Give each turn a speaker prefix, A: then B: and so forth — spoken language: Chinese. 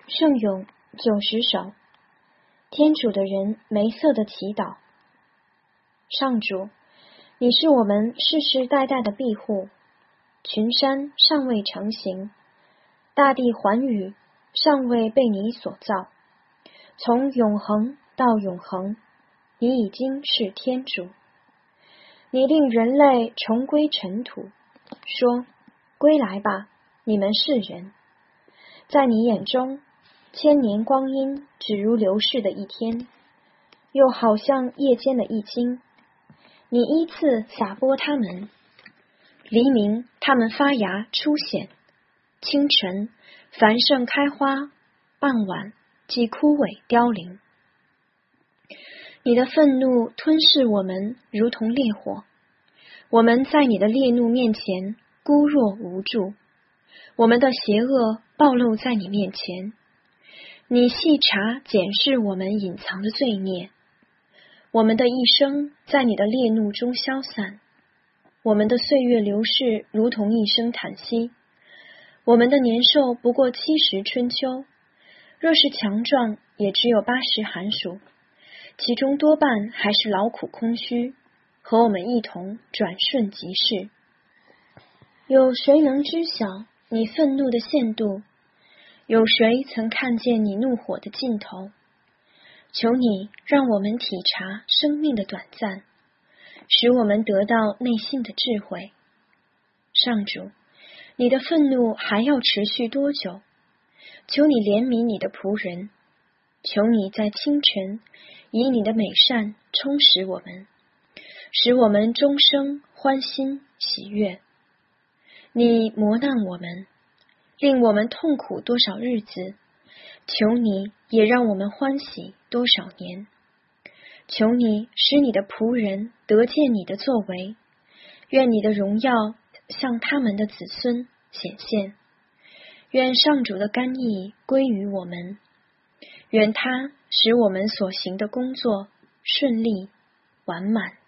A: 圣咏90首，天主的人梅瑟的祈祷。上主，你是我们世世代代的庇护，群山尚未成形，大地寰宇尚未被你所造，从永恒到永恒，你已经是天主。你令人类重归尘土，说：归来吧，你们是人。在你眼中，千年光阴只如流逝的一天，又好像夜间的一惊。你依次撒播它们，黎明它们发芽出显，清晨繁盛开花，傍晚即枯萎凋零。你的愤怒吞噬我们如同烈火，我们在你的烈怒面前孤弱无助，我们的邪恶暴露在你面前，你细查检视我们隐藏的罪孽，我们的一生在你的烈怒中消散，我们的岁月流逝如同一声叹息，我们的年寿不过70春秋，若是强壮也只有80寒暑，其中多半还是劳苦空虚，和我们一同转瞬即逝。有谁能知晓你愤怒的限度？有谁曾看见你怒火的尽头？求你让我们体察生命的短暂，使我们得到内心的智慧。上主，你的愤怒还要持续多久？求你怜悯你的仆人，求你在清晨以你的美善充实我们，使我们终生欢欣喜悦。你磨难我们，令我们痛苦多少日子，求你也让我们欢喜多少年。求你使你的仆人得见你的作为，愿你的荣耀向他们的子孙显现。愿上主的甘意归于我们，愿他使我们所行的工作顺利完满。